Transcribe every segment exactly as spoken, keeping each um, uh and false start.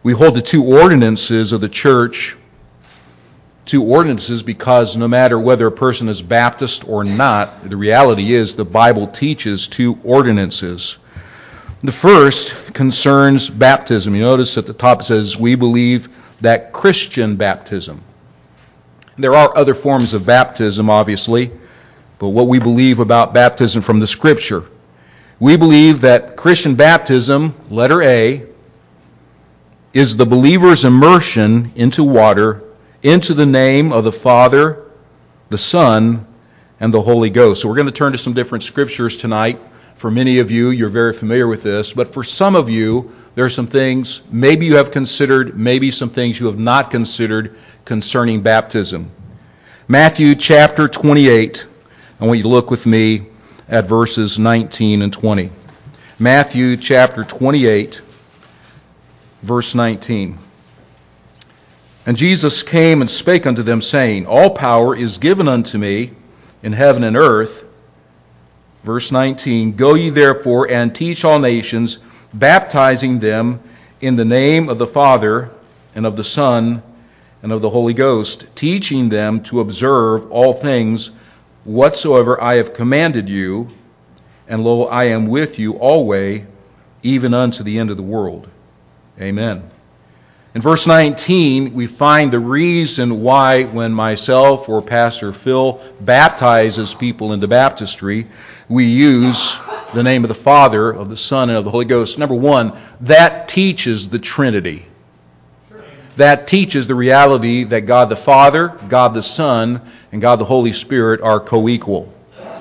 We hold the two ordinances of the church, two ordinances, because no matter whether a person is Baptist or not, the reality is the Bible teaches two ordinances. The first concerns baptism. You notice at the top it says, we believe that Christian baptism. There are other forms of baptism, obviously, but what we believe about baptism from the Scripture. We believe that Christian baptism, letter A, is the believer's immersion into water, into the name of the Father, the Son, and the Holy Ghost. So we're going to turn to some different scriptures tonight. For many of you, you're very familiar with this, but for some of you, there are some things maybe you have considered, maybe some things you have not considered concerning baptism. Matthew chapter twenty-eight. I want you to look with me at verses nineteen and twenty. Matthew chapter twenty-eight, verse nineteen. And Jesus came and spake unto them, saying, all power is given unto me in heaven and earth. Verse nineteen, go ye therefore and teach all nations, baptizing them in the name of the Father and of the Son and of the Holy Ghost, teaching them to observe all things whatsoever I have commanded you, and lo, I am with you always, even unto the end of the world. Amen. In verse nineteen, we find the reason why when myself or Pastor Phil baptizes people into baptistry, we use the name of the Father, of the Son, and of the Holy Ghost. Number one, that teaches the Trinity. That teaches the reality that God the Father, God the Son, and God the Holy Spirit are co-equal.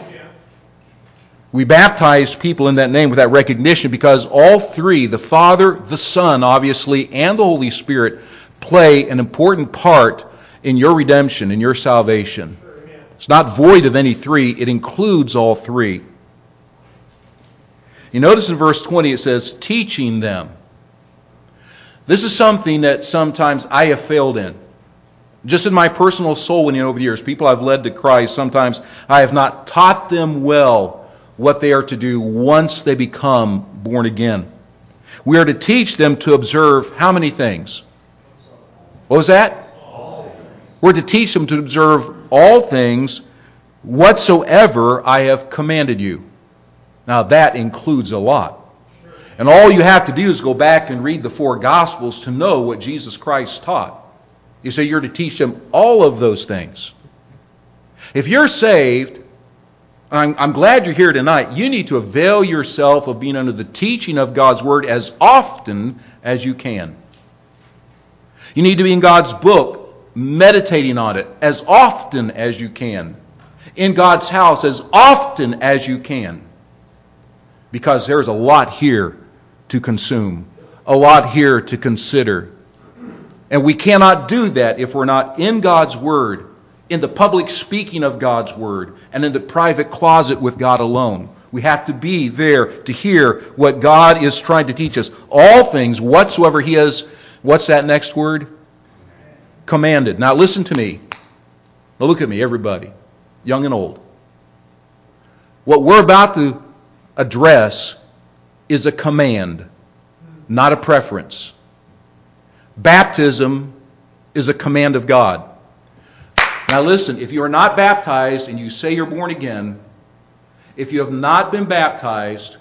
We baptize people in that name with that recognition because all three, the Father, the Son, obviously, and the Holy Spirit, play an important part in your redemption, in your salvation. It's not void of any three. It includes all three. You notice in verse twenty it says, teaching them. This is something that sometimes I have failed in. Just in my personal soul winning over the years, people I've led to Christ, sometimes I have not taught them well what they are to do once they become born again. We are to teach them to observe how many things? What was that? We're to teach them to observe all things whatsoever I have commanded you. Now that includes a lot. And all you have to do is go back and read the four Gospels to know what Jesus Christ taught. You say you're to teach them all of those things. If you're saved, I'm, I'm glad you're here tonight, you need to avail yourself of being under the teaching of God's Word as often as you can. You need to be in God's book, meditating on it as often as you can. In God's house as often as you can. Because there's a lot here to consume. A lot here to consider. And we cannot do that if we're not in God's Word, in the public speaking of God's Word, and in the private closet with God alone. We have to be there to hear what God is trying to teach us. All things whatsoever He has, what's that next word? Commanded. Now listen to me. Now look at me, everybody, young and old. What we're about to address is a command, not a preference. Baptism is a command of God. Now listen, if you are not baptized and you say you're born again, if you have not been baptized,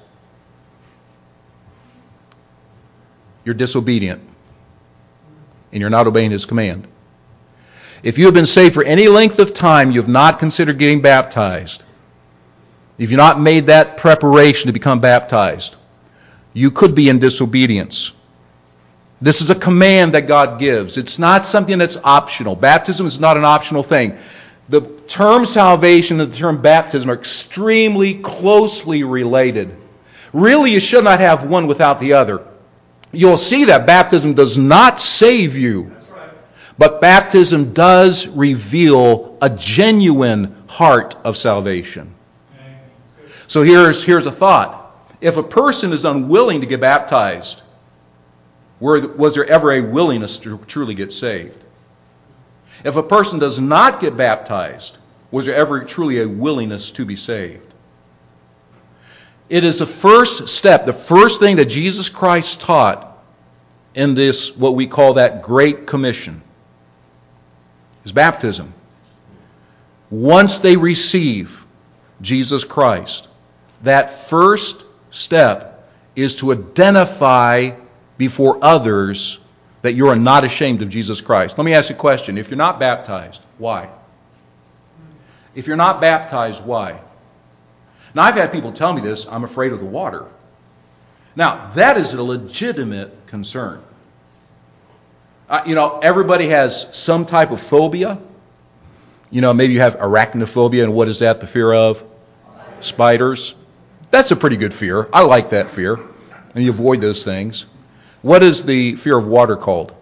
you're disobedient. And you're not obeying His command. If you have been saved for any length of time, you have not considered getting baptized. If you've not made that preparation to become baptized, you could be in disobedience. This is a command that God gives. It's not something that's optional. Baptism is not an optional thing. The term salvation and the term baptism are extremely closely related. Really, you should not have one without the other. You'll see that baptism does not save you. But baptism does reveal a genuine heart of salvation. So here's, here's a thought. If a person is unwilling to get baptized, was there ever a willingness to truly get saved? If a person does not get baptized, was there ever truly a willingness to be saved? It is the first step, the first thing that Jesus Christ taught in this, what we call that Great Commission, is baptism. Once they receive Jesus Christ, that first step is to identify before others that you are not ashamed of Jesus Christ. Let me ask you a question. If you're not baptized, why? If you're not baptized, why? Now, I've had people tell me this, I'm afraid of the water. Now, that is a legitimate concern. Uh, you know, everybody has some type of phobia. You know, maybe you have arachnophobia, and what is that, the fear of? Spiders. That's a pretty good fear. I like that fear. And you avoid those things. What is the fear of water called?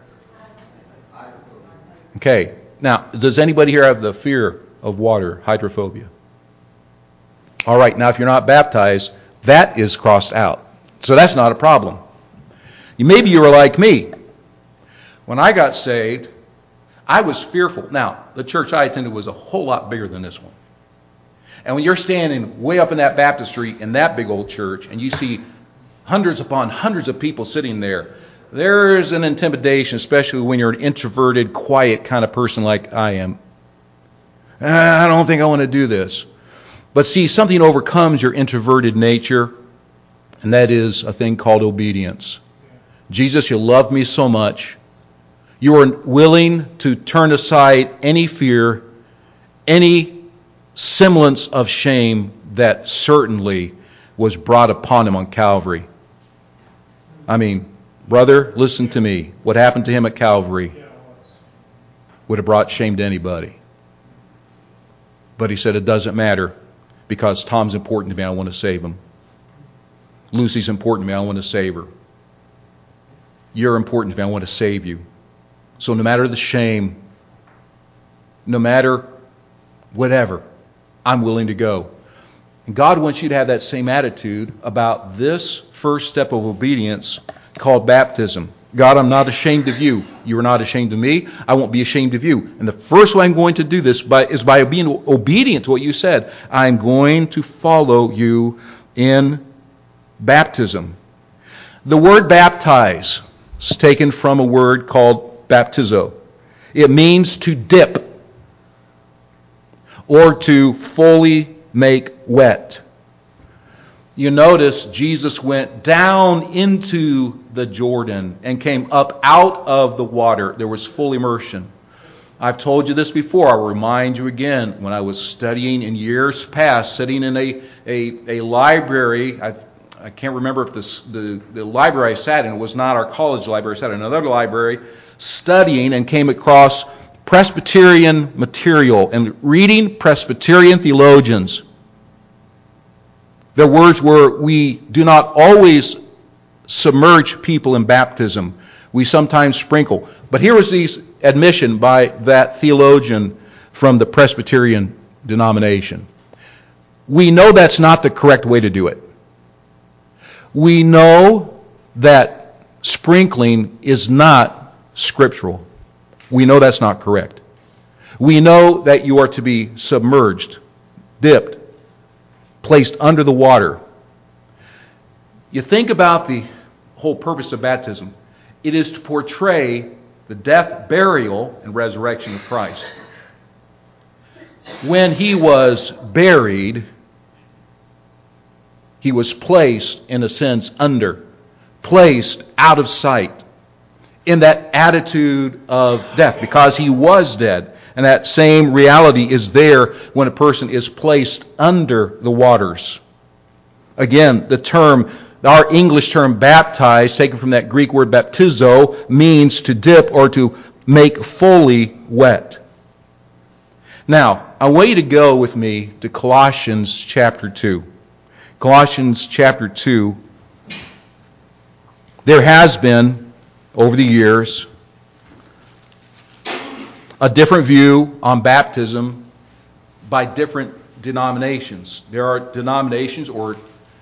Okay. Now, does anybody here have the fear of water, hydrophobia? All right. Now, if you're not baptized, that is crossed out. So that's not a problem. Maybe you were like me. When I got saved, I was fearful. Now, the church I attended was a whole lot bigger than this one. And when you're standing way up in that baptistry in that big old church, and you see hundreds upon hundreds of people sitting there, there's an intimidation, especially when you're an introverted, quiet kind of person like I am. I don't think I want to do this. But see, something overcomes your introverted nature, and that is a thing called obedience. Jesus, you love me so much. You are willing to turn aside any fear, any semblance of shame that certainly was brought upon him on Calvary. I mean, brother, listen to me. What happened to him at Calvary would have brought shame to anybody. But he said, it doesn't matter because Tom's important to me. I want to save him. Lucy's important to me. I want to save her. You're important to me. I want to save you. So no matter the shame, no matter whatever, I'm willing to go. And God wants you to have that same attitude about this first step of obedience called baptism. God, I'm not ashamed of you. You are not ashamed of me. I won't be ashamed of you. And the first way I'm going to do this by, is by being obedient to what you said. I'm going to follow you in baptism. The word baptize is taken from a word called baptizo. It means to dip or to fully make wet. You notice Jesus went down into the Jordan and came up out of the water. There was full immersion. I've told you this before. I'll remind you again. When I was studying in years past, sitting in a, a, a library, I've I can't remember if this, the, the library I sat in was not our college library. I sat in another library studying and came across Presbyterian material and reading Presbyterian theologians. Their words were, we do not always submerge people in baptism. We sometimes sprinkle. But here was the admission by that theologian from the Presbyterian denomination. We know that's not the correct way to do it. We know that sprinkling is not scriptural. We know that's not correct. We know that you are to be submerged, dipped, placed under the water. You think about the whole purpose of baptism. It is to portray the death, burial, and resurrection of Christ. When he was buried, he was placed, in a sense, under, placed out of sight, in that attitude of death, because he was dead. And that same reality is there when a person is placed under the waters. Again, the term, our English term baptized, taken from that Greek word baptizo, means to dip or to make fully wet. Now, I want you to go with me to Colossians chapter two. Colossians chapter two. There has been, over the years, a different view on baptism by different denominations. There are denominations or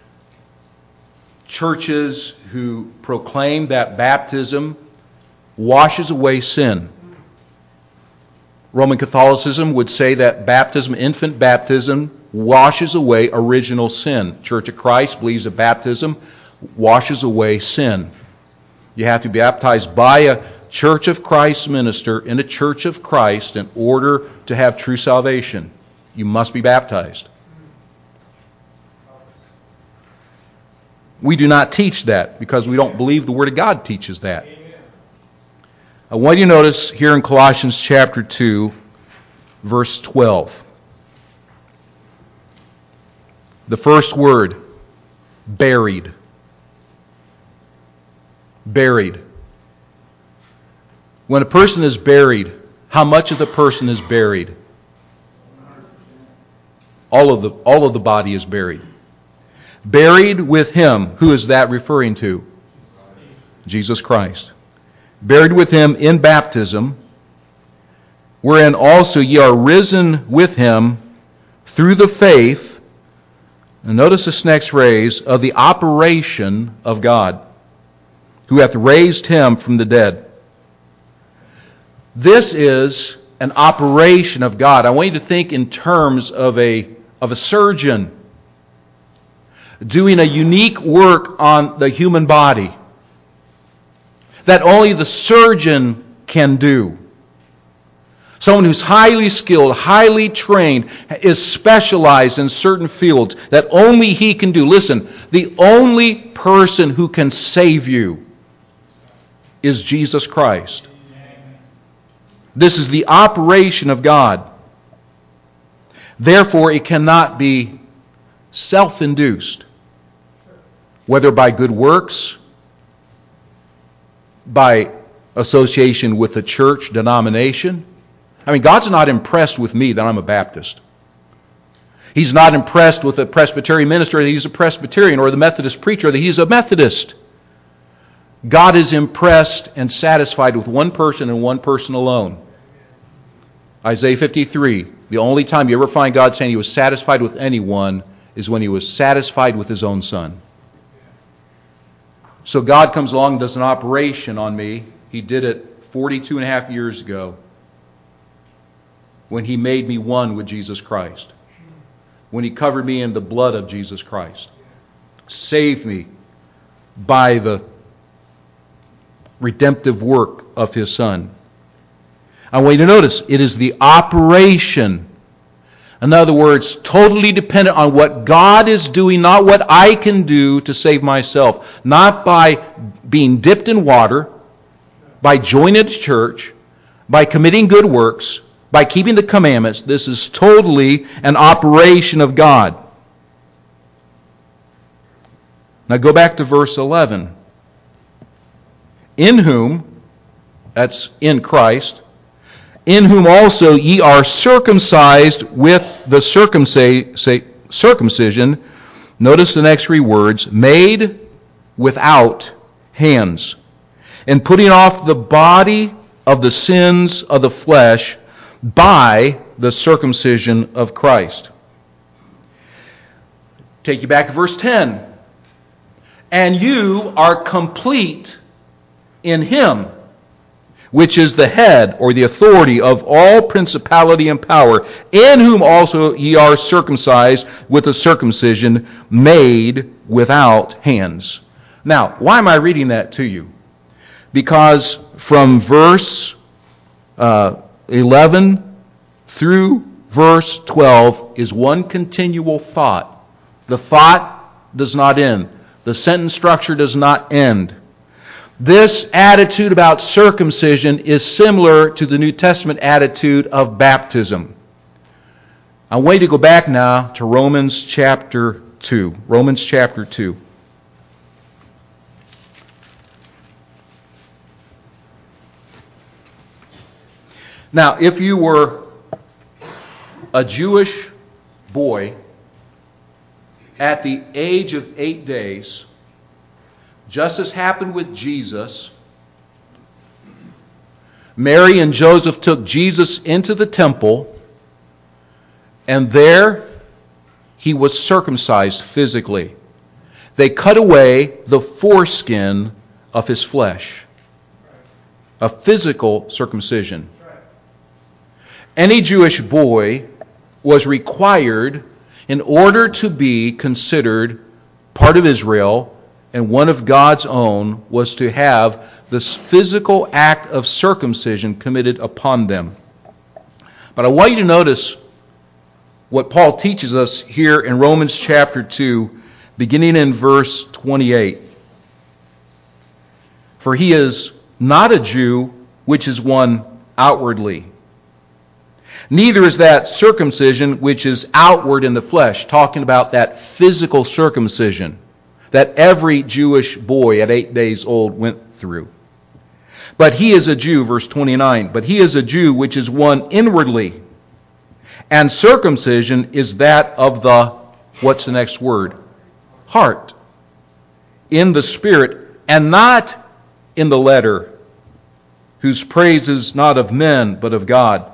churches who proclaim that baptism washes away sin. Roman Catholicism would say that baptism, infant baptism, washes away original sin. Church of Christ believes that baptism washes away sin. You have to be baptized by a Church of Christ minister in a Church of Christ in order to have true salvation. You must be baptized. We do not teach that because we don't believe the Word of God teaches that. I want you to notice here in Colossians chapter two, verse twelve. The first word, buried. Buried. When a person is buried, how much of the person is buried? All of the, all of the body is buried. Buried with Him. Who is that referring to? Jesus Christ. Buried with Him in baptism, wherein also ye are risen with Him through the faith. And notice this next phrase, of the operation of God, who hath raised Him from the dead. This is an operation of God. I want you to think in terms of a, of a surgeon doing a unique work on the human body that only the surgeon can do. Someone who's highly skilled, highly trained, is specialized in certain fields that only he can do. Listen, the only person who can save you is Jesus Christ. This is the operation of God. Therefore, it cannot be self-induced, whether by good works, by association with a church denomination. I mean, God's not impressed with me that I'm a Baptist. He's not impressed with a Presbyterian minister that he's a Presbyterian, or the Methodist preacher that he's a Methodist. God is impressed and satisfied with one person and one person alone. Isaiah fifty-three, the only time you ever find God saying He was satisfied with anyone is when He was satisfied with His own Son. So God comes along and does an operation on me. He did it forty-two and a half years ago when He made me one with Jesus Christ. When He covered me in the blood of Jesus Christ. Saved me by the redemptive work of His Son. I want you to notice, it is the operation. In other words, totally dependent on what God is doing, not what I can do to save myself. Not by being dipped in water, by joining a church, by committing good works, by keeping the commandments. This is totally an operation of God. Now go back to verse eleven. In whom, that's in Christ, in whom also ye are circumcised with the circumcision, notice the next three words, made without hands, and putting off the body of the sins of the flesh by the circumcision of Christ. Take you back to verse ten. And you are complete in Him, which is the head or the authority of all principality and power, in whom also ye are circumcised with a circumcision made without hands. Now, why am I reading that to you? Because from verse uh, eleven through verse twelve is one continual thought. The thought does not end. The sentence structure does not end. This attitude about circumcision is similar to the New Testament attitude of baptism. I want you to go back now to Romans chapter two. Romans chapter two. Now, if you were a Jewish boy at the age of eight days, just as happened with Jesus, Mary and Joseph took Jesus into the temple, and there He was circumcised physically. They cut away the foreskin of His flesh. A physical circumcision. Any Jewish boy was required, in order to be considered part of Israel, and one of God's own was to have this physical act of circumcision committed upon them. But I want you to notice what Paul teaches us here in Romans chapter two, beginning in verse twenty-eight. For he is not a Jew, which is one outwardly. Neither is that circumcision which is outward in the flesh, talking about that physical circumcision that every Jewish boy at eight days old went through. But he is a Jew, verse twenty-nine, but he is a Jew which is one inwardly. And circumcision is that of the, what's the next word? Heart. In the Spirit, and not in the letter, whose praise is not of men, but of God.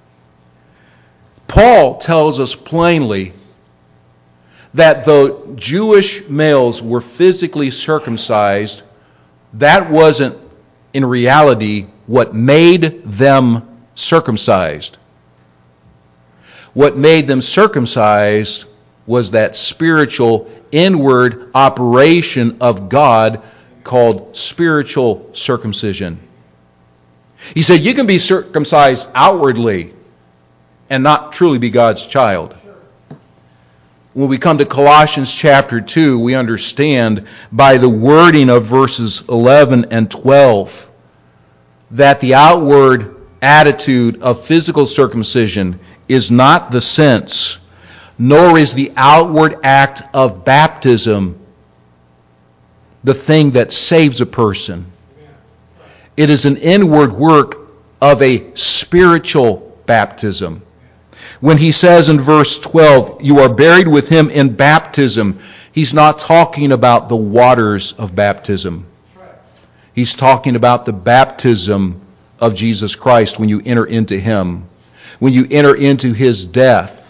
Paul tells us plainly that though Jewish males were physically circumcised, that wasn't in reality what made them circumcised. What made them circumcised was that spiritual inward operation of God called spiritual circumcision. He said you can be circumcised outwardly and not truly be God's child. When we come to Colossians chapter two, we understand by the wording of verses eleven and twelve that the outward attitude of physical circumcision is not the sense, nor is the outward act of baptism the thing that saves a person. It is an inward work of a spiritual baptism. When he says in verse twelve, you are buried with him in baptism, he's not talking about the waters of baptism. He's talking about the baptism of Jesus Christ when you enter into him. When you enter into his death.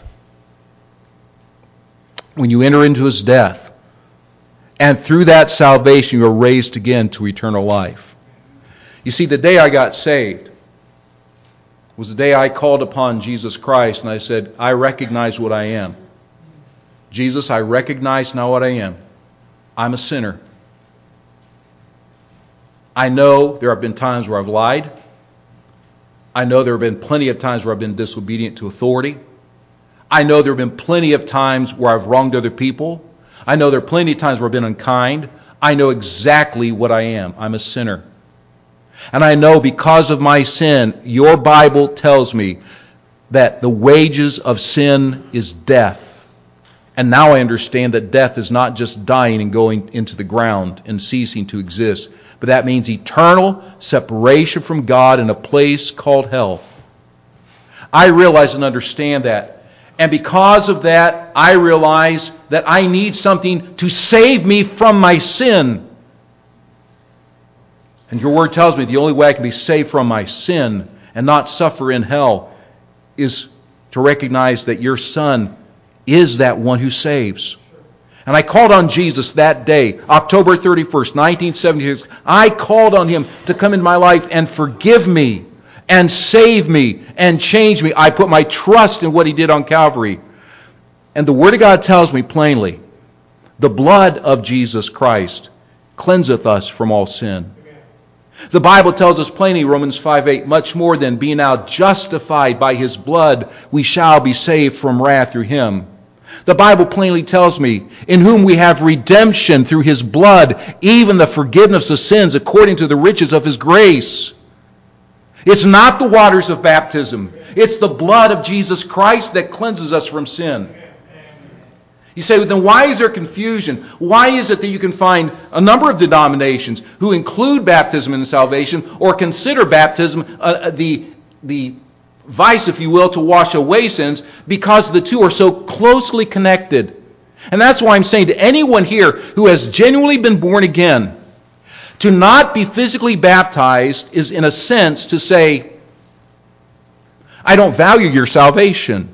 When you enter into his death. And through that salvation you are raised again to eternal life. You see, the day I got saved was the day I called upon Jesus Christ and I said, I recognize what I am. Jesus, I recognize now what I am. I'm a sinner. I know there have been times where I've lied. I know there have been plenty of times where I've been disobedient to authority. I know there have been plenty of times where I've wronged other people. I know there are plenty of times where I've been unkind. I know exactly what I am. I'm a sinner. And I know because of my sin, your Bible tells me that the wages of sin is death. And now I understand that death is not just dying and going into the ground and ceasing to exist, but that means eternal separation from God in a place called hell. I realize and understand that. And because of that, I realize that I need something to save me from my sin. And your word tells me the only way I can be saved from my sin and not suffer in hell is to recognize that your Son is that one who saves. And I called on Jesus that day, October thirty-first, nineteen seventy-six. I called on him to come in my life and forgive me and save me and change me. I put my trust in what he did on Calvary. And the Word of God tells me plainly, the blood of Jesus Christ cleanseth us from all sin. The Bible tells us plainly, Romans five eight, much more than being now justified by his blood, we shall be saved from wrath through him. The Bible plainly tells me, in whom we have redemption through his blood, even the forgiveness of sins according to the riches of his grace. It's not the waters of baptism. It's the blood of Jesus Christ that cleanses us from sin. You say, well, then why is there confusion? Why is it that you can find a number of denominations who include baptism in salvation or consider baptism uh, the, the vice, if you will, to wash away sins, because the two are so closely connected? And that's why I'm saying to anyone here who has genuinely been born again, to not be physically baptized is in a sense to say, I don't value your salvation.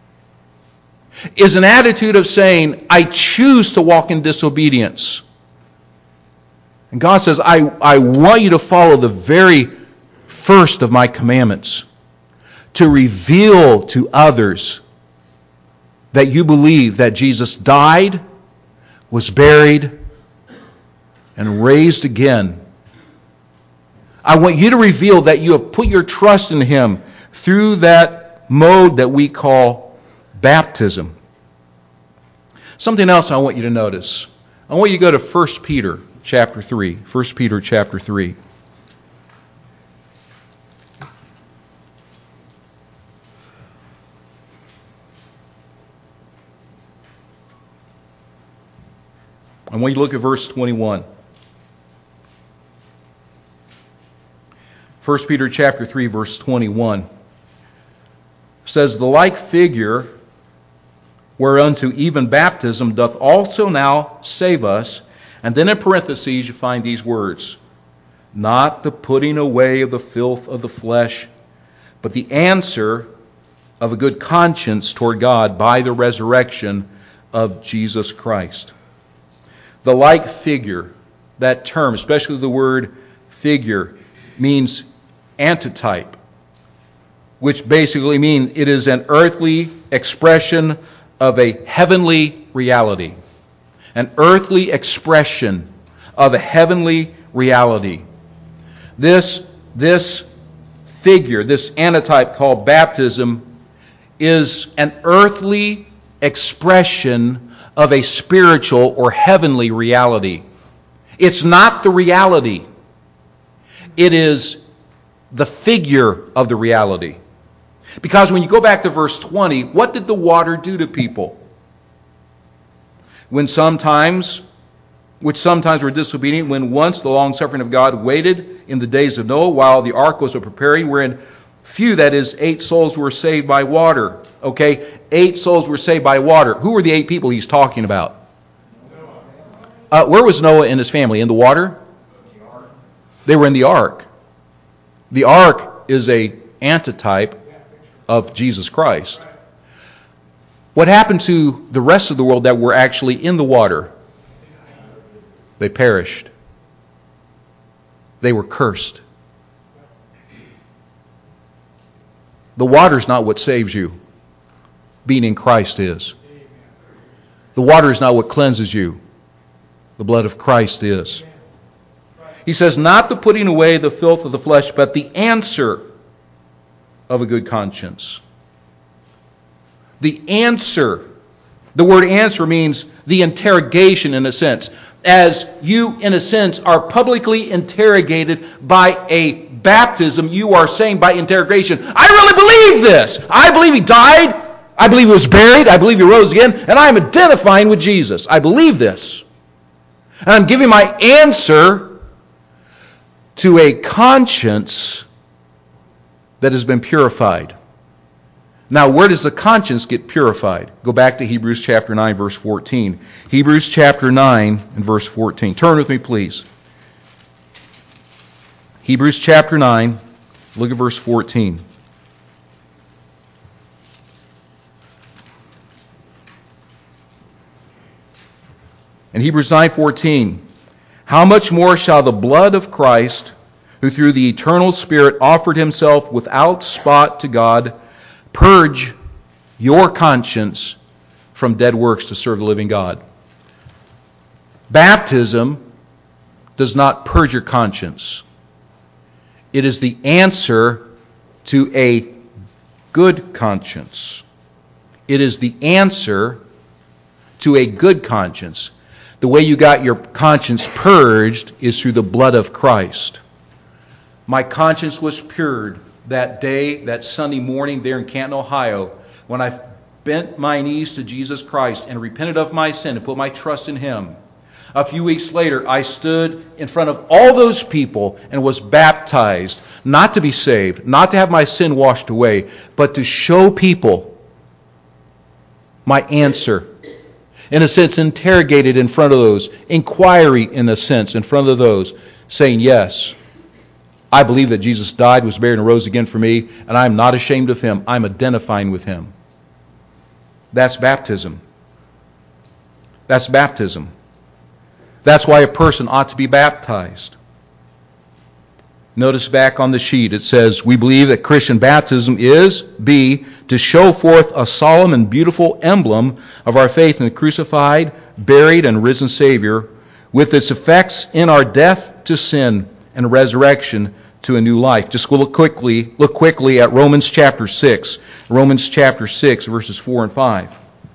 Is an attitude of saying, I choose to walk in disobedience. And God says, I, I want you to follow the very first of my commandments, to reveal to others that you believe that Jesus died, was buried, and raised again. I want you to reveal that you have put your trust in Him through that mode that we call baptism. Something else I want you to notice. I want you to go to First Peter chapter three. First Peter chapter three. I want you to look at verse twenty-one. First Peter chapter three, verse twenty-one says, "The like figure whereunto even baptism doth also now save us." And then in parentheses you find these words, "Not the putting away of the filth of the flesh, but the answer of a good conscience toward God by the resurrection of Jesus Christ." The like figure, that term, especially the word figure, means antitype, which basically means it is an earthly expression of a heavenly reality. An earthly expression of a heavenly reality. This, this figure, this antitype called baptism, is an earthly expression of a spiritual or heavenly reality. It's not the reality. It is the figure of the reality. Because when you go back to verse twenty, what did the water do to people? When sometimes, which sometimes were disobedient, when once the long suffering of God waited in the days of Noah while the ark was preparing, wherein few, that is, eight souls were saved by water. Okay, eight souls were saved by water. Who were the eight people he's talking about? Uh, where was Noah and his family? In the water? They were in the ark. The ark is a antitype of Jesus Christ. What happened to the rest of the world that were actually in the water? They perished. They were cursed. The water's not what saves you. Being in Christ is. The water is not what cleanses you. The blood of Christ is. He says, not the putting away the filth of the flesh, but the answer of a good conscience. The answer. The word answer means the interrogation in a sense. As you, in a sense, are publicly interrogated by a baptism, you are saying by interrogation, I really believe this. I believe He died. I believe He was buried. I believe He rose again. And I am identifying with Jesus. I believe this. And I'm giving my answer to a conscience that has been purified. Now, where does the conscience get purified? Go back to Hebrews chapter nine, verse fourteen. Hebrews chapter nine and verse fourteen. Turn with me, please. Hebrews chapter nine, look at verse fourteen. In Hebrews nine fourteen, how much more shall the blood of Christ, who through the eternal Spirit offered Himself without spot to God, purge your conscience from dead works to serve the living God? Baptism does not purge your conscience. It is the answer to a good conscience. It is the answer to a good conscience. The way you got your conscience purged is through the blood of Christ. My conscience was purged that day, that Sunday morning there in Canton, Ohio, when I bent my knees to Jesus Christ and repented of my sin and put my trust in Him. A few weeks later, I stood in front of all those people and was baptized, not to be saved, not to have my sin washed away, but to show people my answer. In a sense, interrogated in front of those, inquiry in a sense in front of those, saying, yes, I believe that Jesus died, was buried, and rose again for me, and I'm not ashamed of Him. I'm identifying with Him. That's baptism. That's baptism. That's why a person ought to be baptized. Notice back on the sheet, it says, we believe that Christian baptism is, B, to show forth a solemn and beautiful emblem of our faith in the crucified, buried, and risen Savior, with its effects in our death to sin and resurrection to a new life. Just look quickly, look quickly at Romans chapter six. Romans chapter six, verses four and five.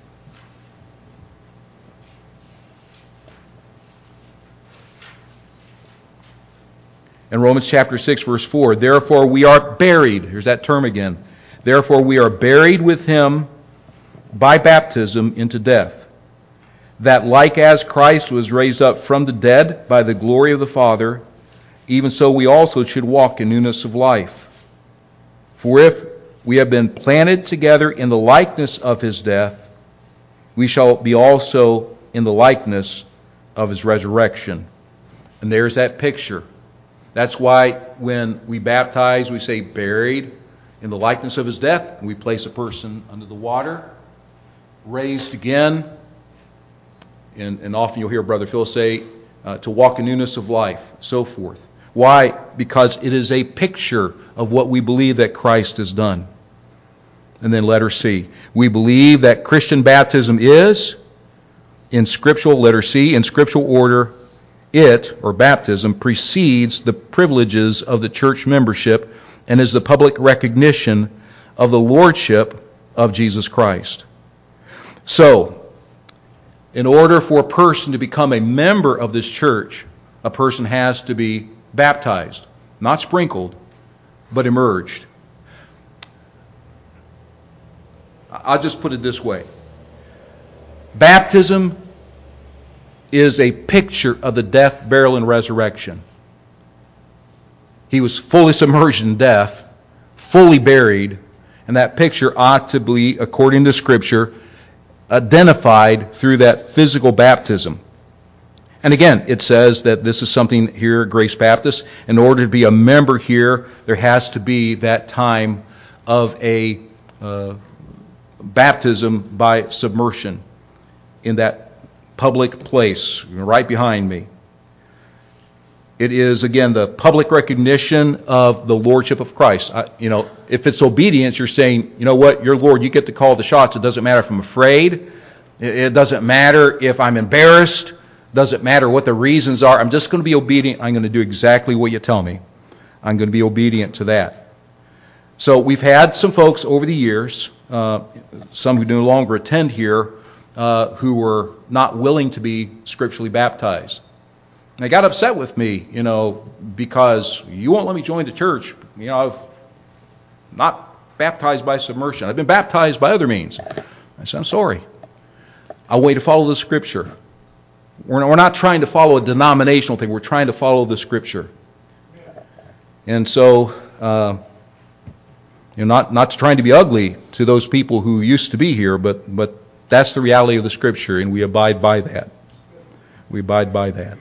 In Romans chapter six, verse four, therefore we are buried. Here's that term again. Therefore we are buried with him by baptism into death, that like as Christ was raised up from the dead by the glory of the Father, even so we also should walk in newness of life. For if we have been planted together in the likeness of his death, we shall be also in the likeness of his resurrection. And there's that picture. That's why when we baptize, we say buried in the likeness of his death, and we place a person under the water, raised again, and, and often you'll hear Brother Phil say, uh, to walk in newness of life, so forth. Why? Because it is a picture of what we believe that Christ has done. And then letter C. We believe that Christian baptism is, in scriptural, letter C, in scriptural order, it, or baptism, precedes the privileges of the church membership and is the public recognition of the lordship of Jesus Christ. So, in order for a person to become a member of this church, a person has to be baptized, not sprinkled, but immersed. I'll just put it this way. Baptism is a picture of the death, burial, and resurrection. He was fully submerged in death, fully buried, and that picture ought to be, according to Scripture, identified through that physical baptism. And again, it says that this is something here at Grace Baptist. In order to be a member here, there has to be that time of a uh, baptism by submersion in that public place right behind me. It is, again, the public recognition of the lordship of Christ. I, you know, if it's obedience, you're saying, you know what, you're Lord, you get to call the shots. It doesn't matter if I'm afraid. It doesn't matter if I'm embarrassed. It doesn't matter what the reasons are. I'm just going to be obedient. I'm going to do exactly what you tell me. I'm going to be obedient to that. So we've had some folks over the years, uh, some who no longer attend here, uh, who were not willing to be scripturally baptized. They got upset with me, you know, because you won't let me join the church. You know, I've not baptized by submersion. I've been baptized by other means. I said, I'm sorry. I'll wait to follow the Scripture. We're, we're not trying to follow a denominational thing. We're trying to follow the Scripture. And so, uh, you know, not not trying to be ugly to those people who used to be here, but but that's the reality of the Scripture, and we abide by that. We abide by that.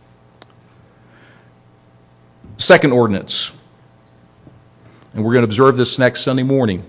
Second ordinance, and we're going to observe this next Sunday morning.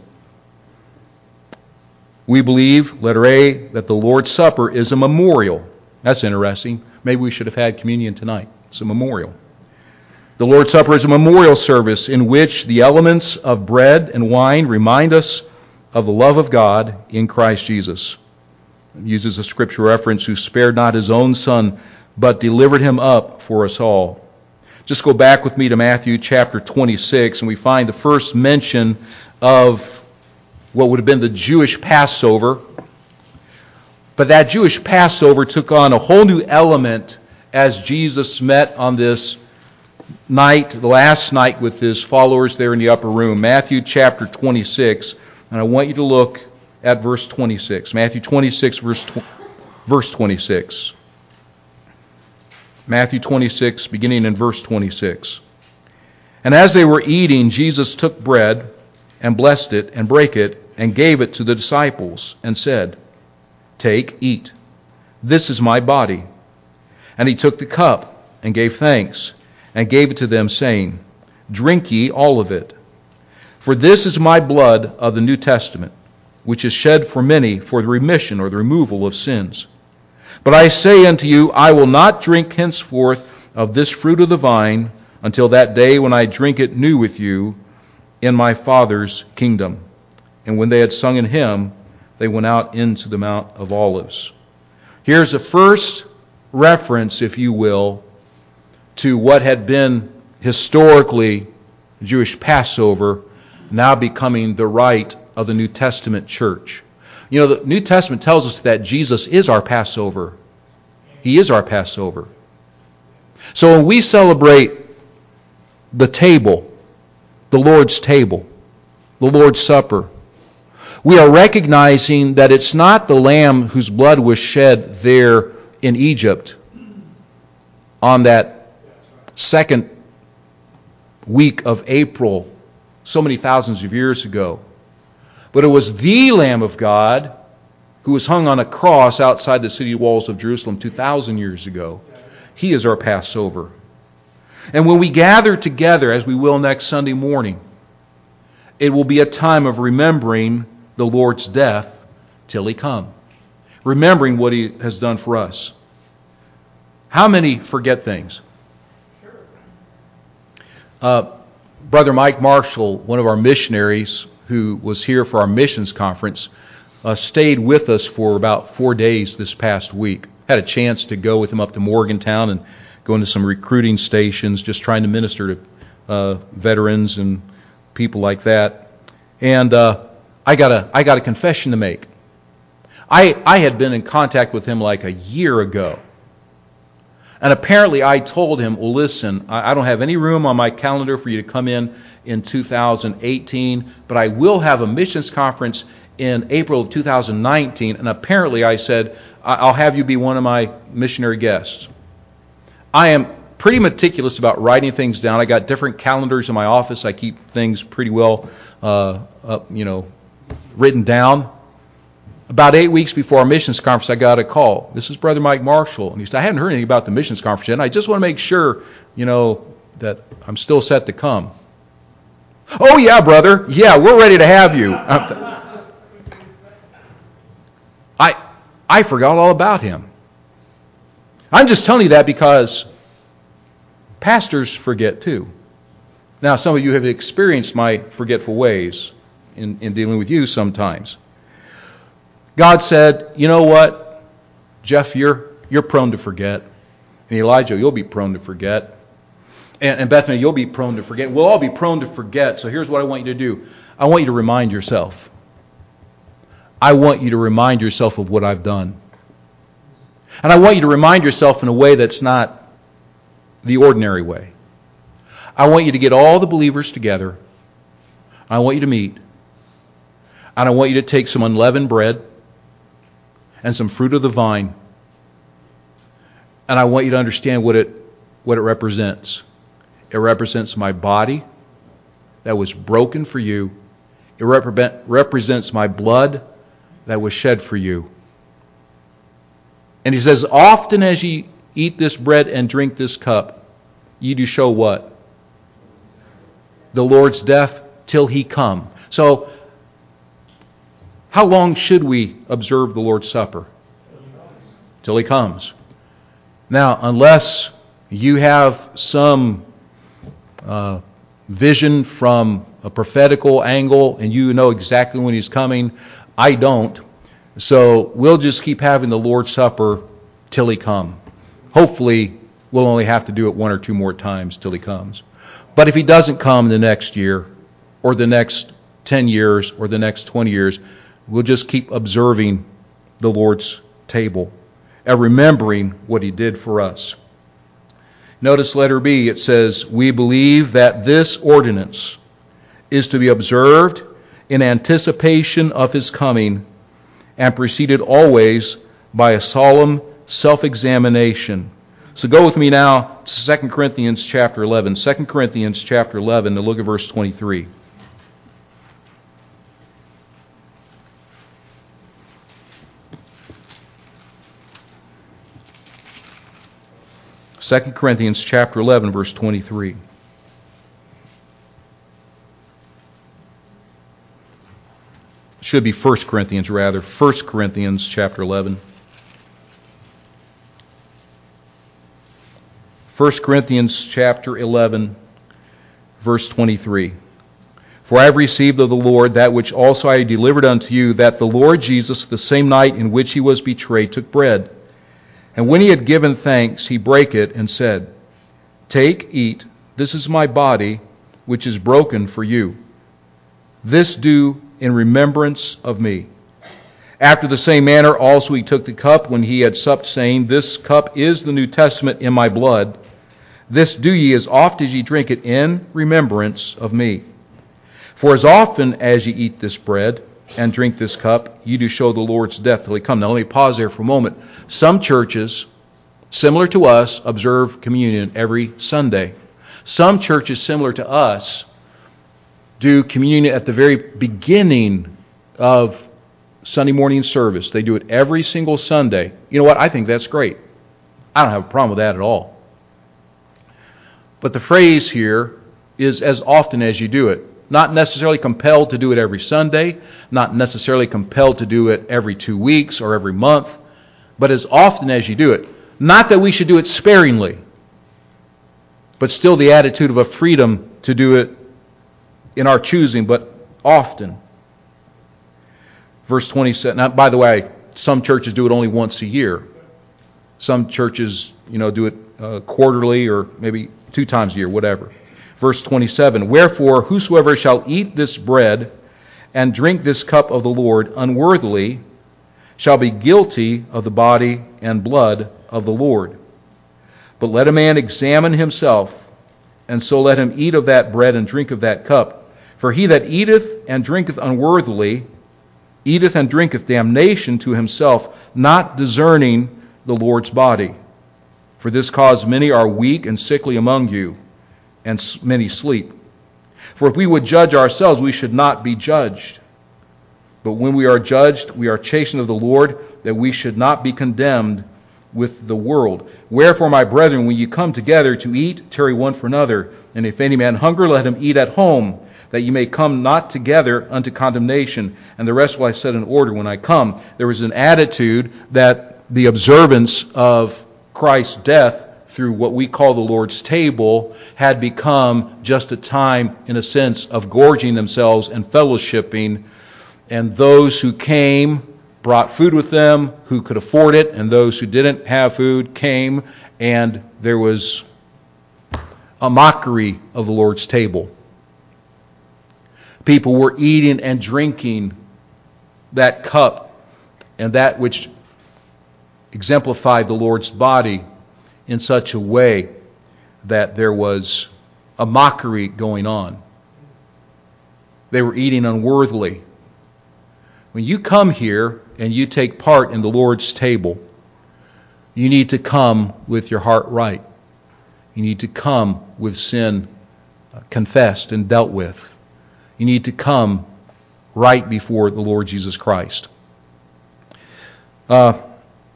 We believe, letter A, that the Lord's Supper is a memorial. That's interesting. Maybe we should have had communion tonight. It's a memorial. The Lord's Supper is a memorial service in which the elements of bread and wine remind us of the love of God in Christ Jesus. It uses a scripture reference, who spared not his own Son, but delivered him up for us all. Just go back with me to Matthew chapter twenty-six, and we find the first mention of what would have been the Jewish Passover. But that Jewish Passover took on a whole new element as Jesus met on this night, the last night, with his followers there in the upper room. Matthew chapter twenty-six, and I want you to look at verse twenty-six. Matthew twenty-six, verse tw- verse twenty-six. Matthew twenty-six, beginning in verse twenty-six. And as they were eating, Jesus took bread and blessed it and brake it and gave it to the disciples and said, Take, eat. This is my body. And he took the cup and gave thanks and gave it to them, saying, Drink ye all of it. For this is my blood of the New Testament, which is shed for many for the remission or the removal of sins. But I say unto you, I will not drink henceforth of this fruit of the vine until that day when I drink it new with you in my Father's kingdom. And when they had sung an hymn, they went out into the Mount of Olives. Here's the first reference, if you will, to what had been historically Jewish Passover, now becoming the rite of the New Testament church. You know, the New Testament tells us that Jesus is our Passover. He is our Passover. So when we celebrate the table, the Lord's table, the Lord's Supper, we are recognizing that it's not the lamb whose blood was shed there in Egypt on that second week of April so many thousands of years ago. But it was the Lamb of God who was hung on a cross outside the city walls of Jerusalem two thousand years ago. He is our Passover. And when we gather together, as we will next Sunday morning, it will be a time of remembering the Lord's death till He come. Remembering what He has done for us. How many forget things? Uh, Brother Mike Marshall, one of our missionaries who was here for our missions conference, uh, stayed with us for about four days this past week. Had a chance to go with him up to Morgantown and go into some recruiting stations, just trying to minister to uh, veterans and people like that. And uh, I got a I got a confession to make. I I had been in contact with him like a year ago. And apparently I told him, well, listen, I don't have any room on my calendar for you to come in in two thousand eighteen, but I will have a missions conference in April of two thousand nineteen. And apparently I said, I'll have you be one of my missionary guests. I am pretty meticulous about writing things down. I got different calendars in my office. I keep things pretty well, uh, up, you know, written down. About eight weeks before our missions conference, I got a call. This is Brother Mike Marshall. And he said, I haven't heard anything about the missions conference yet, and I just want to make sure, you know, that I'm still set to come. Oh, yeah, brother. Yeah, we're ready to have you. I I forgot all about him. I'm just telling you that because pastors forget too. Now, some of you have experienced my forgetful ways in, in dealing with you sometimes. God said, you know what, Jeff, you're you're prone to forget. And Elijah, you'll be prone to forget. And, and Bethany, you'll be prone to forget. We'll all be prone to forget. So here's what I want you to do. I want you to remind yourself. I want you to remind yourself of what I've done. And I want you to remind yourself in a way that's not the ordinary way. I want you to get all the believers together. I want you to meet. And I want you to take some unleavened bread and some fruit of the vine. And I want you to understand what it what it represents. It represents my body that was broken for you. It repre- represents my blood that was shed for you. And he says, often as ye eat this bread and drink this cup, ye do show what? The Lord's death till He come. So, how long should we observe the Lord's Supper? Till He comes. Now, unless you have some uh, vision from a prophetical angle and you know exactly when He's coming, I don't. So we'll just keep having the Lord's Supper till He come. Hopefully, we'll only have to do it one or two more times till He comes. But if He doesn't come the next year, or the next ten years, or the next twenty years, we'll just keep observing the Lord's table and remembering what He did for us. Notice letter B, it says, we believe that this ordinance is to be observed in anticipation of His coming and preceded always by a solemn self-examination. So go with me now to Second Corinthians chapter eleven. Second Corinthians chapter eleven, to look at verse twenty-three. Second Corinthians chapter eleven, verse twenty-three. Should be First Corinthians rather. First Corinthians chapter eleven. First Corinthians chapter eleven, verse twenty-three. For I have received of the Lord that which also I delivered unto you, that the Lord Jesus, the same night in which He was betrayed, took bread. And when he had given thanks, he brake it and said, Take, eat, this is my body, which is broken for you. This do in remembrance of me. After the same manner also he took the cup when he had supped, saying, This cup is the New Testament in my blood. This do ye as oft as ye drink it in remembrance of me. For as often as ye eat this bread and drink this cup, ye do show the Lord's death till he come. Now let me pause there for a moment. Some churches, similar to us, observe communion every Sunday. Some churches, similar to us, do communion at the very beginning of Sunday morning service. They do it every single Sunday. You know what? I think that's great. I don't have a problem with that at all. But the phrase here is as often as you do it. Not necessarily compelled to do it every Sunday, not necessarily compelled to do it every two weeks or every month, but as often as you do it. Not that we should do it sparingly, but still the attitude of a freedom to do it in our choosing, but often. Verse twenty-seven. Now, by the way, some churches do it only once a year. Some churches, you know, do it uh, quarterly or maybe two times a year, whatever. Verse twenty-seven. Wherefore, whosoever shall eat this bread and drink this cup of the Lord unworthily shall be guilty of the body and blood of the Lord. But let a man examine himself, and so let him eat of that bread and drink of that cup. For he that eateth and drinketh unworthily eateth and drinketh damnation to himself, not discerning the Lord's body. For this cause many are weak and sickly among you, and many sleep. For if we would judge ourselves, we should not be judged. But when we are judged, we are chastened of the Lord, that we should not be condemned with the world. Wherefore, my brethren, when you come together to eat, tarry one for another. And if any man hunger, let him eat at home, that ye may come not together unto condemnation. And the rest will I set in order when I come. There was an attitude that the observance of Christ's death through what we call the Lord's table had become just a time, in a sense, of gorging themselves and fellowshipping. And those who came brought food with them who could afford it, and those who didn't have food came, and there was a mockery of the Lord's table. People were eating and drinking that cup and that which exemplified the Lord's body in such a way that there was a mockery going on. They were eating unworthily. When you come here and you take part in the Lord's table, you need to come with your heart right. You need to come with sin confessed and dealt with. You need to come right before the Lord Jesus Christ. Uh,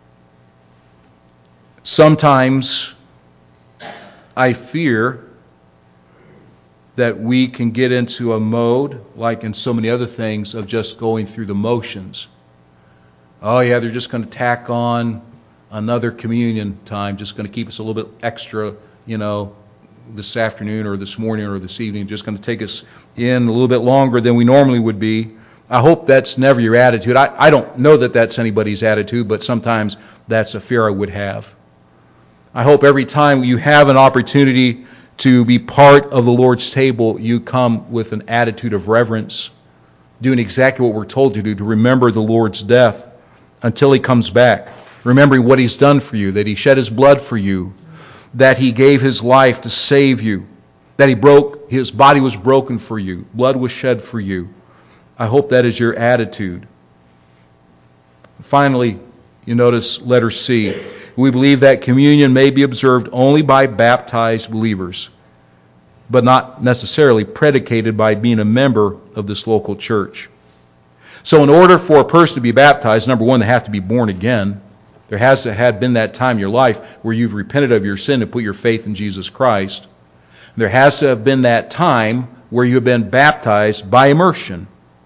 sometimes I fear that we can get into a mode, like in so many other things, of just going through the motions. Oh yeah, they're just going to tack on another communion time, just going to keep us a little bit extra, you know, this afternoon or this morning or this evening, just going to take us in a little bit longer than we normally would be. I hope that's never your attitude. I, I don't know that that's anybody's attitude, but sometimes that's a fear I would have. I hope every time you have an opportunity to be part of the Lord's table, you come with an attitude of reverence, doing exactly what we're told to do, to remember the Lord's death until He comes back. Remembering what He's done for you, that He shed His blood for you, that He gave His life to save you, that He broke, His body was broken for you, blood was shed for you. I hope that is your attitude. Finally, you notice letter C. We believe that communion may be observed only by baptized believers, but not necessarily predicated by being a member of this local church. So in order for a person to be baptized, number one, they have to be born again. There has to have been that time in your life where you've repented of your sin and put your faith in Jesus Christ. There has to have been that time where you have been baptized by immersion.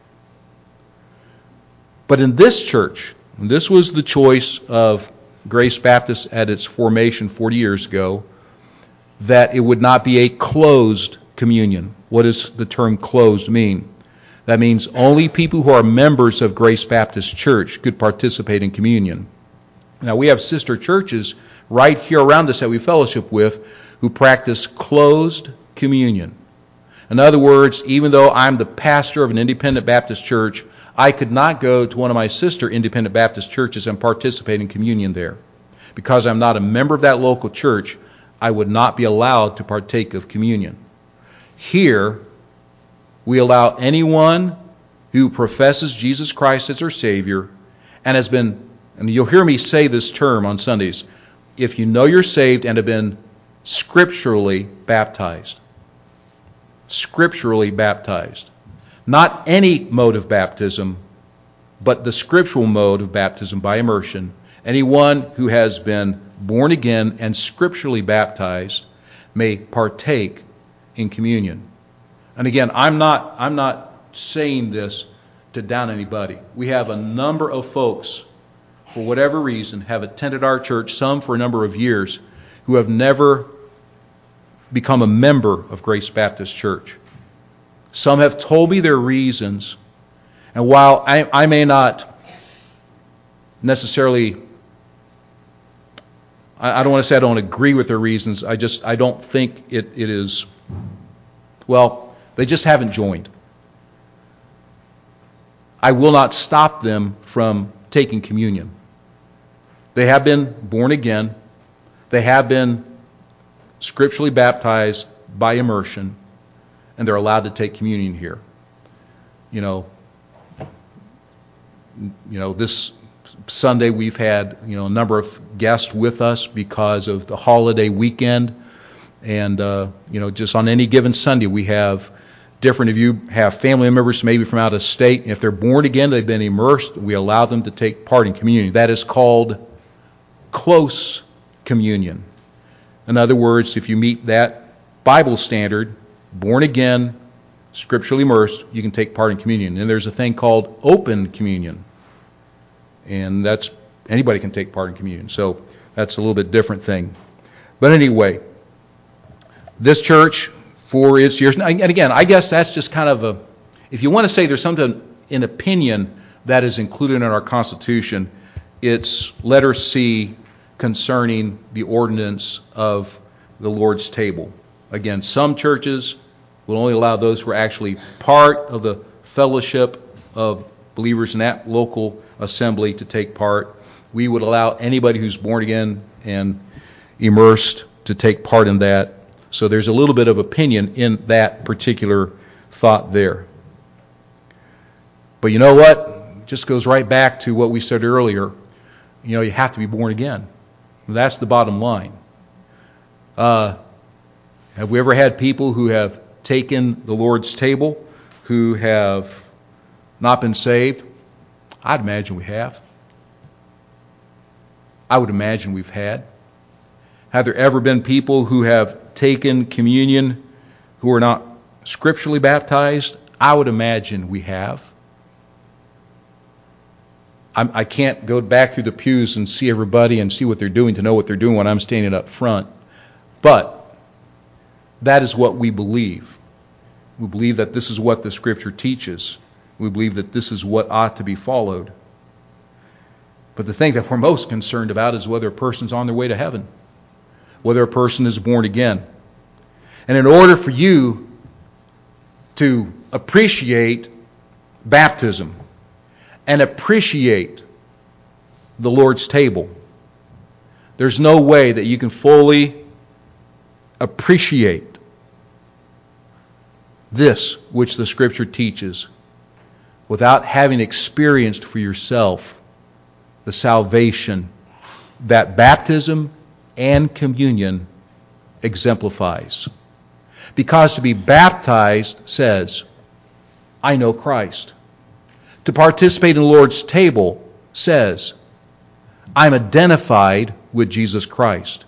But in this church, and this was the choice of Grace Baptist at its formation forty years ago, that it would not be a closed communion. What does the term closed mean? That means only people who are members of Grace Baptist Church could participate in communion. Now, we have sister churches right here around us that we fellowship with who practice closed communion. In other words, even though I'm the pastor of an independent Baptist church, I could not go to one of my sister independent Baptist churches and participate in communion there. Because I'm not a member of that local church, I would not be allowed to partake of communion. Here, we allow anyone who professes Jesus Christ as their Savior and has been, and you'll hear me say this term on Sundays, if you know you're saved and have been scripturally baptized. Scripturally baptized. Not any mode of baptism, but the scriptural mode of baptism by immersion. Anyone who has been born again and scripturally baptized may partake in communion. And again, I'm not I'm not saying this to down anybody. We have a number of folks, for whatever reason, have attended our church, some for a number of years, who have never become a member of Grace Baptist Church. Some have told me their reasons, and while I, I may not necessarily, I, I don't want to say I don't agree with their reasons, I just, I don't think it, it is, well, they just haven't joined. I will not stop them from taking communion. They have been born again. They have been scripturally baptized by immersion, and they're allowed to take communion here. You know, you know, this Sunday we've had, you know, a number of guests with us because of the holiday weekend, and uh, you know, just on any given Sunday we have different of you have family members maybe from out of state. And if they're born again, they've been immersed, we allow them to take part in communion. That is called close communion. In other words, if you meet that Bible standard, born again, scripturally immersed, you can take part in communion. And there's a thing called open communion. And that's, anybody can take part in communion. So that's a little bit different thing. But anyway, this church, for its years, and again, I guess that's just kind of a, if you want to say there's something, an opinion that is included in our Constitution, it's letter C concerning the ordinance of the Lord's table. Again, some churches will only allow those who are actually part of the fellowship of believers in that local assembly to take part. We would allow anybody who's born again and immersed to take part in that. So there's a little bit of opinion in that particular thought there. But you know what? It just goes right back to what we said earlier. You know, you have to be born again. That's the bottom line. Uh, have we ever had people who have taken the Lord's table who have not been saved? I'd imagine we have. I would imagine we've had. Have there ever been people who have taken communion who are not scripturally baptized? I would imagine we have. I'm, I can't go back through the pews and see everybody and see what they're doing to know what they're doing when I'm standing up front. But that is what we believe. We believe that this is what the Scripture teaches. We believe that this is what ought to be followed. But the thing that we're most concerned about is whether a person's on their way to heaven, whether a person is born again. And in order for you to appreciate baptism and appreciate the Lord's table, there's no way that you can fully appreciate this which the Scripture teaches without having experienced for yourself the salvation that baptism and communion exemplifies. Because to be baptized says, I know Christ. To participate in the Lord's table says, I'm identified with Jesus Christ.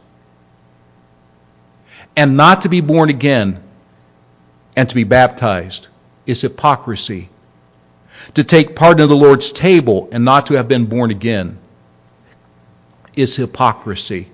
And not to be born again and to be baptized is hypocrisy. To take part in the Lord's table and not to have been born again is hypocrisy.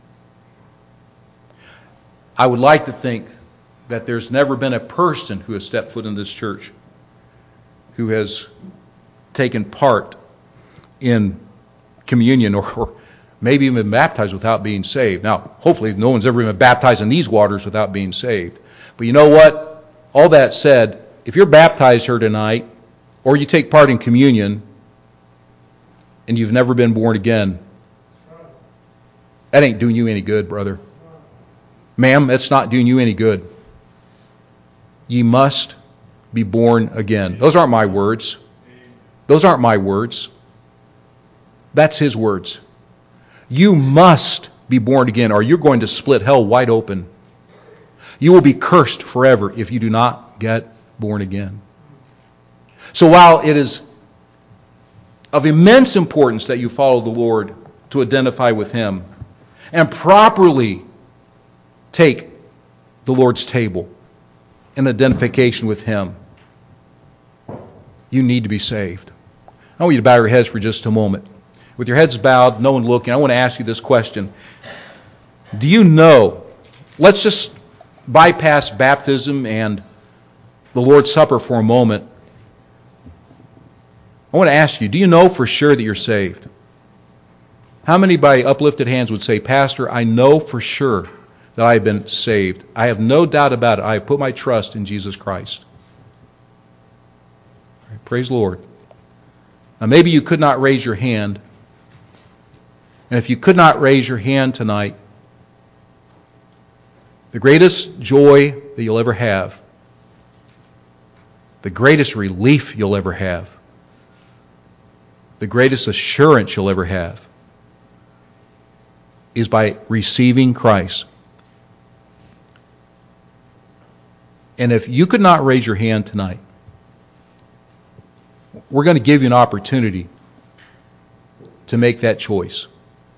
I would like to think that there's never been a person who has stepped foot in this church who has taken part in communion or, or maybe even been baptized without being saved. Now, hopefully no one's ever been baptized in these waters without being saved. But you know what? All that said, if you're baptized here tonight, or you take part in communion, and you've never been born again, that ain't doing you any good, brother. Ma'am, that's not doing you any good. Ye must be born again. Those aren't my words. Those aren't my words. That's His words. You must be born again, or you're going to split hell wide open. You will be cursed forever if you do not get born again. So while it is of immense importance that you follow the Lord to identify with Him and properly take the Lord's table in identification with Him, you need to be saved. I want you to bow your heads for just a moment. With your heads bowed, no one looking, I want to ask you this question. Do you know, let's just bypass baptism and the Lord's Supper for a moment. I want to ask you, do you know for sure that you're saved? How many by uplifted hands would say, Pastor, I know for sure that I have been saved. I have no doubt about it. I have put my trust in Jesus Christ. Right, praise the Lord. Now maybe you could not raise your hand. And if you could not raise your hand tonight, the greatest joy that you'll ever have, the greatest relief you'll ever have, the greatest assurance you'll ever have is by receiving Christ. And if you could not raise your hand tonight, we're going to give you an opportunity to make that choice.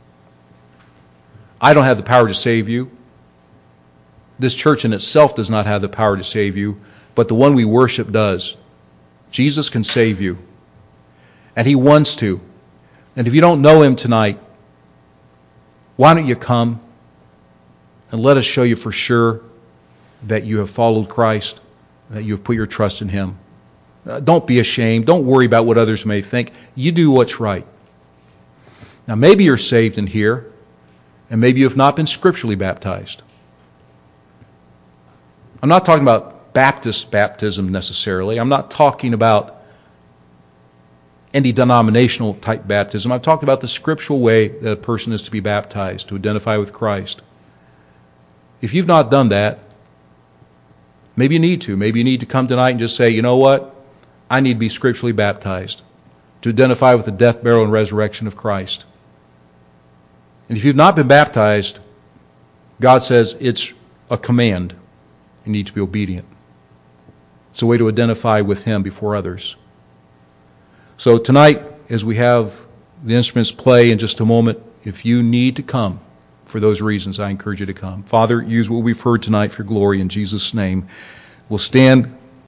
I don't have the power to save you. This church in itself does not have the power to save you, but the one we worship does. Jesus can save you. And He wants to. And if you don't know Him tonight, why don't you come and let us show you for sure that you have followed Christ, that you have put your trust in Him. Uh, don't be ashamed. Don't worry about what others may think. You do what's right. Now maybe you're saved in here, and maybe you have not been scripturally baptized. I'm not talking about Baptist baptism necessarily. I'm not talking about any denominational type baptism. I'm talking about the scriptural way that a person is to be baptized, to identify with Christ. If you've not done that, maybe you need to. Maybe you need to come tonight and just say, you know what? I need to be scripturally baptized to identify with the death, burial, and resurrection of Christ. And if you've not been baptized, God says it's a command. You need to be obedient. It's a way to identify with Him before others. So tonight, as we have the instruments play in just a moment, if you need to come for those reasons, I encourage you to come. Father, use what we've heard tonight for glory in Jesus' name. We'll stand